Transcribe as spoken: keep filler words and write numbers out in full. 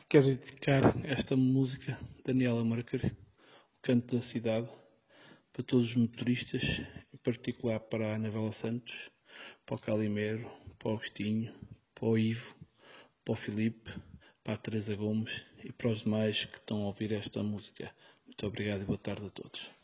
Quero dedicar esta música, Daniela Mercury, o Canto da Cidade, para todos os motoristas, em particular para a Anabela Santos, para o Calimero, para o Agostinho, para o Ivo, para o Filipe, para a Teresa Gomes e para os demais que estão a ouvir esta música. Muito obrigado e boa tarde a todos.